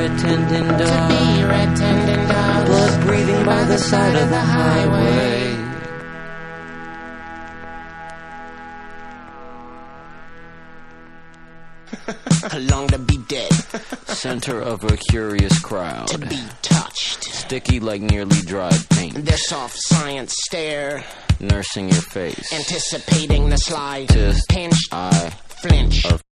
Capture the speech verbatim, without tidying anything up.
attendant dog. To be your attendant dog. Blood breathing by the side of the highway. I long to be dead. Center of a curious crowd. To be touched. Sticky like nearly dried paint. Their soft science stare. Nursing your face. Anticipating the sly Tis pinch. I Flinch. Of